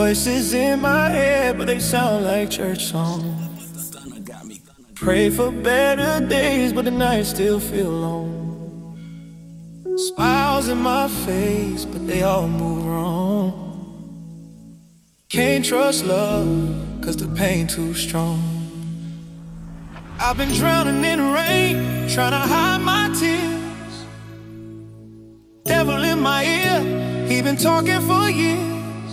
Voices in my head, but they sound like church songs. Pray for better days, but the nights still feel long. Smiles in my face, but they all move wrong. Can't trust love, cause the pain too strong. I've been drowning in rain, trying to hide my tears. Devil in my ear, he been talking for years.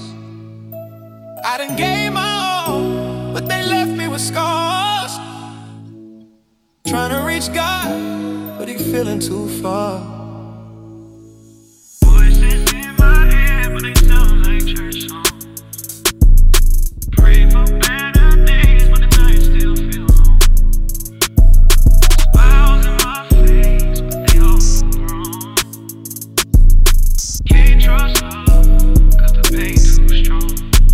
I done gave my all, but they left me with scars. Trying to reach God, but he feeling too far. Voices in my head, but they sound like church songs. Pray for better days, but the nights still feel long. Smiles in my face, but they all move wrong. Can't trust love, cause the pain too strong.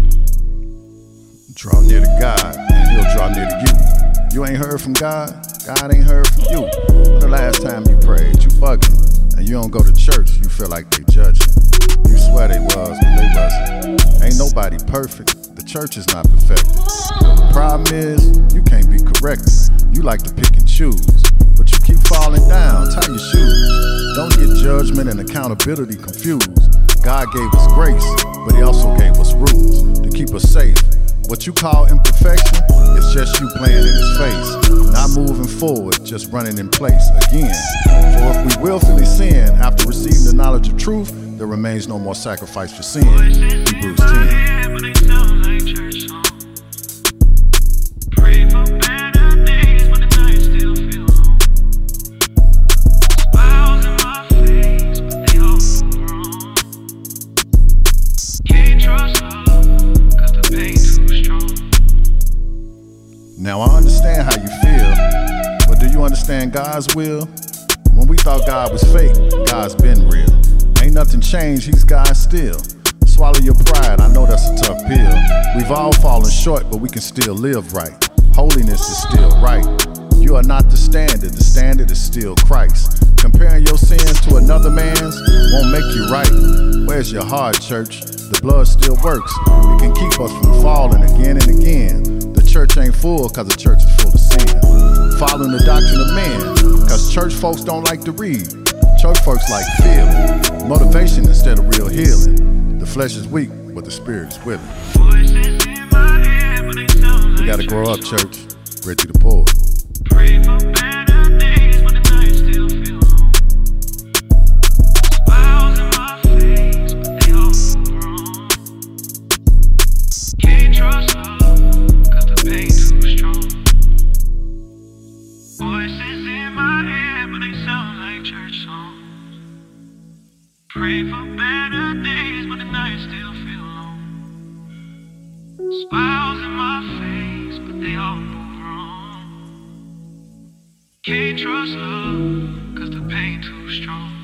Draw near to God, and he'll draw near to you. You ain't heard from God, God ain't heard from you. When the last time you prayed, you bugging, and you don't go to church, you feel like they judging. You swear they was, but they wasn't. Ain't nobody perfect, the church is not perfected. The problem is, you can't be corrected. You like to pick and choose, but you keep falling down, tie your shoes. Don't get judgment and accountability confused. God gave us grace, but he also gave us rules to keep us safe. What you call imperfection is just you playing in his face, not moving forward, just running in place again. For if we willfully sin after receiving the knowledge of truth, there remains no more sacrifice for sin. Hebrews 10. Now I understand how you feel, but do you understand God's will? When we thought God was fake, God's been real. Ain't nothing changed, he's God still. Swallow your pride, I know that's a tough pill. We've all fallen short, but we can still live right. Holiness is still right. You are not the standard is still Christ. Comparing your sins to another man's won't make you right. Where's your heart, church? The blood still works. It can keep us from falling again and again. The church ain't full cause the church is full of sin. Following the doctrine of man, cause church folks don't like to read. Church folks like feeling, motivation instead of real healing. The flesh is weak, but the spirit is willing. We gotta grow up, church. Ready to pour. Pray for better days, but the nights still feel long. Smiles in my face, but they all move wrong. Can't trust love, cause the pain too strong. Voices in my head, but they sound like church songs. Pray for better days, but the nights still feel long. Smiles in my face, but they all move wrong. Can't trust love, cause the pain too strong.